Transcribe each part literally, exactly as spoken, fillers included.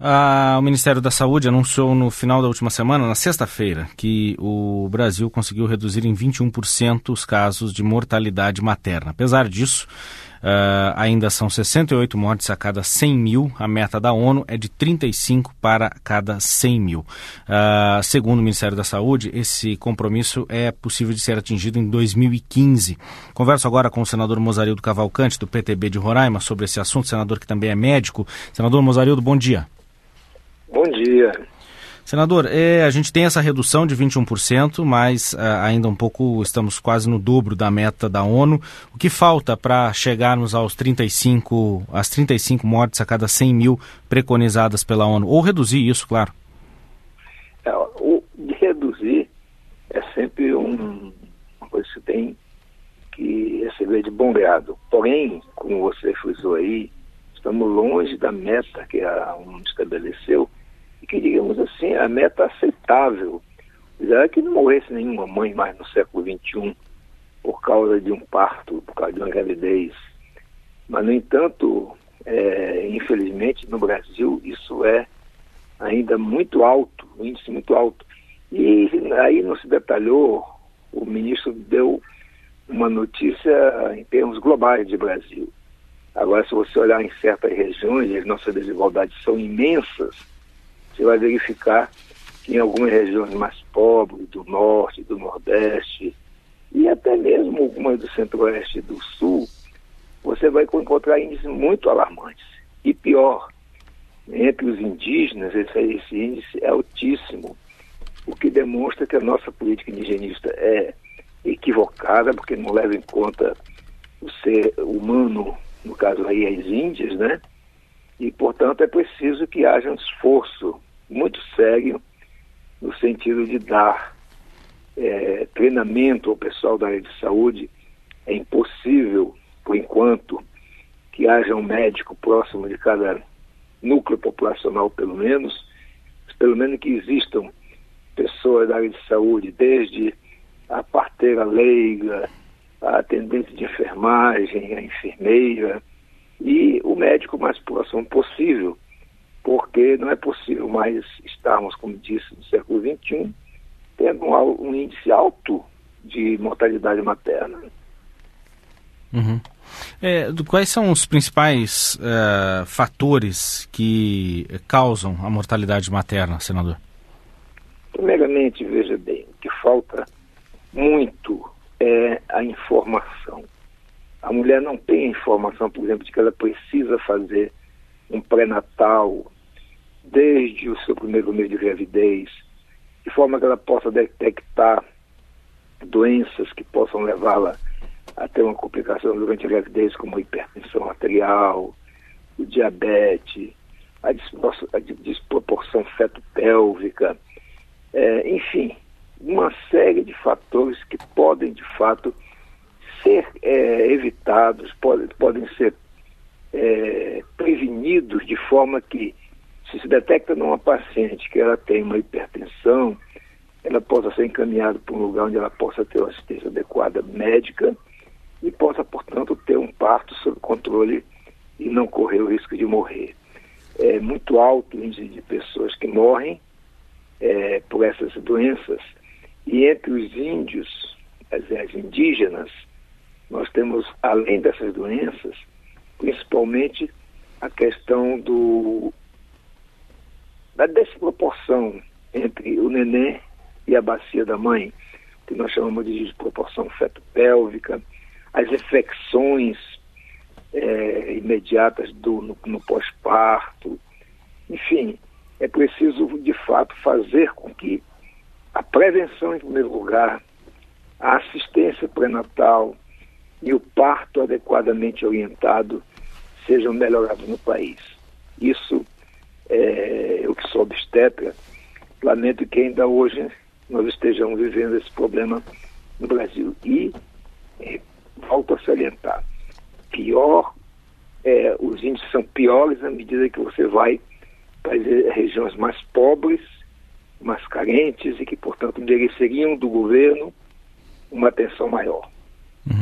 Ah, o Ministério da Saúde anunciou no final da última semana, na sexta-feira, que o Brasil conseguiu reduzir em vinte e um por cento os casos de mortalidade materna. Apesar disso, ah, ainda são sessenta e oito mortes a cada cem mil. A meta da ONU é de trinta e cinco para cada cem mil. Ah, segundo o Ministério da Saúde, esse compromisso é possível de ser atingido em dois mil e quinze. Converso agora com o senador Mozarildo Cavalcante, do P T B de Roraima, sobre esse assunto, senador que também é médico. Senador Mozarildo, bom dia. Bom dia. Senador, é, a gente tem essa redução de vinte e um por cento, mas uh, ainda um pouco, estamos quase no dobro da meta da ONU. O que falta para chegarmos aos trinta e cinco, às trinta e cinco mortes a cada cem mil preconizadas pela ONU? Ou reduzir isso, claro. É, o de reduzir é sempre um, uma coisa que você tem que receber de bom grado. Porém, como você frisou aí, estamos longe da meta que a ONU estabeleceu, e que, digamos assim, a meta aceitável. Já que não morresse nenhuma mãe mais no século vinte e um por causa de um parto, por causa de uma gravidez. Mas, no entanto, é, infelizmente, no Brasil, isso é ainda muito alto, um índice muito alto. E aí não se detalhou, o ministro deu uma notícia em termos globais de Brasil. Agora, se você olhar em certas regiões, as nossas desigualdades são imensas, você vai verificar que em algumas regiões mais pobres, do norte, do nordeste, e até mesmo algumas do centro-oeste e do sul, você vai encontrar índices muito alarmantes. E pior, entre os indígenas, esse, esse índice é altíssimo, o que demonstra que a nossa política indigenista é equivocada, porque não leva em conta o ser humano, no caso aí as índias, né? E, portanto, é preciso que haja um esforço muito sério no sentido de dar é, treinamento ao pessoal da área de saúde. É impossível, por enquanto, que haja um médico próximo de cada núcleo populacional, pelo menos, pelo menos que existam pessoas da área de saúde, desde a parteira leiga, a atendente de enfermagem, a enfermeira e o médico mais próximo possível, porque não é possível mais estarmos, como disse, no século vinte e um, tendo um, um índice alto de mortalidade materna. Uhum. É, quais são os principais uh, fatores que causam a mortalidade materna, senador? Primeiramente, veja bem, o que falta muito é a informação. A mulher não tem informação, por exemplo, de que ela precisa fazer um pré-natal desde o seu primeiro mês de gravidez, de forma que ela possa detectar doenças que possam levá-la a ter uma complicação durante a gravidez, como a hipertensão arterial, o diabetes, a desproporção, a desproporção feto-pélvica, é, enfim, uma série de fatores que podem, de fato, ser é, evitados, pode, podem ser é, prevenidos de forma que, se se detecta numa paciente que ela tem uma hipertensão, ela possa ser encaminhada para um lugar onde ela possa ter uma assistência adequada médica e possa, portanto, ter um parto sob controle e não correr o risco de morrer. É muito alto o índice de pessoas que morrem é, por essas doenças, e entre os índios, as, as indígenas, nós temos, além dessas doenças, principalmente a questão do, da desproporção entre o neném e a bacia da mãe, que nós chamamos de desproporção feto-pélvica, as infecções é, imediatas do, no, no pós-parto. Enfim, é preciso, de fato, fazer com que a prevenção, em primeiro lugar, a assistência pré-natal e o parto adequadamente orientado sejam melhorados no país. Isso, é, eu que sou obstetra, lamento que ainda hoje nós estejamos vivendo esse problema no Brasil. E, é, volto a salientar, pior, é, os índices são piores à medida que você vai para as regiões mais pobres, mais carentes e que, portanto, mereceriam do governo uma atenção maior. Uhum.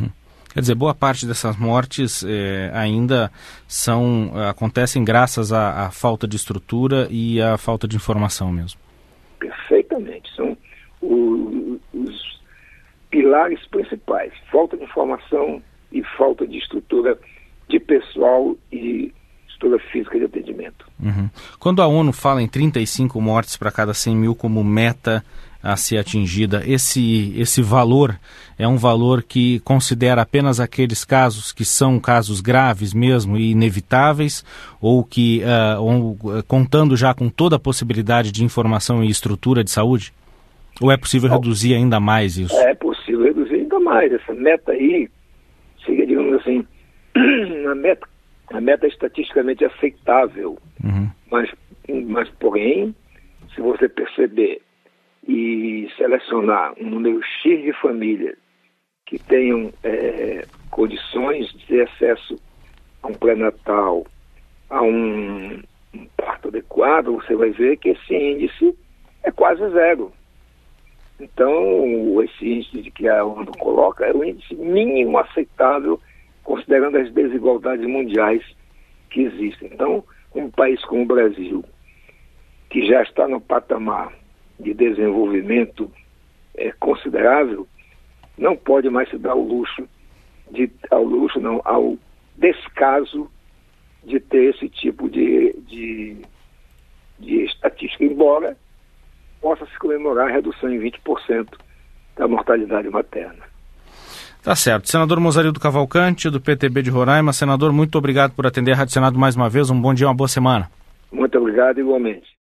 Quer dizer, boa parte dessas mortes eh, ainda são, acontecem graças à, à falta de estrutura e à falta de informação mesmo. Perfeitamente. São o, os pilares principais. Falta de informação e falta de estrutura de pessoal e estrutura física de atendimento. Uhum. Quando a ONU fala em trinta e cinco mortes para cada cem mil como meta a ser atingida, esse, esse valor é um valor que considera apenas aqueles casos que são casos graves mesmo e inevitáveis, ou que, uh, ou, uh, contando já com toda a possibilidade de informação e estrutura de saúde? Ou é possível Bom, reduzir ainda mais isso? É possível reduzir ainda mais. Essa meta aí seria, digamos assim, a meta, a meta estatisticamente aceitável. Uhum. Mas, mas, porém, se você perceber e selecionar um número X de famílias que tenham é, condições de ter acesso a um pré-natal, a um, um parto adequado, você vai ver que esse índice é quase zero. Então, esse índice de que a ONU coloca é o índice mínimo aceitável, considerando as desigualdades mundiais que existem. Então, um país como o Brasil, que já está no patamar de desenvolvimento é, considerável, não pode mais se dar ao luxo, de, ao luxo não, ao descaso de ter esse tipo de, de, de estatística, embora possa se comemorar a redução em vinte por cento da mortalidade materna. Tá certo. Senador Mozarildo Cavalcante, do P T B de Roraima. Senador, muito obrigado por atender a Rádio Senado mais uma vez. Um bom dia, uma boa semana. Muito obrigado, igualmente.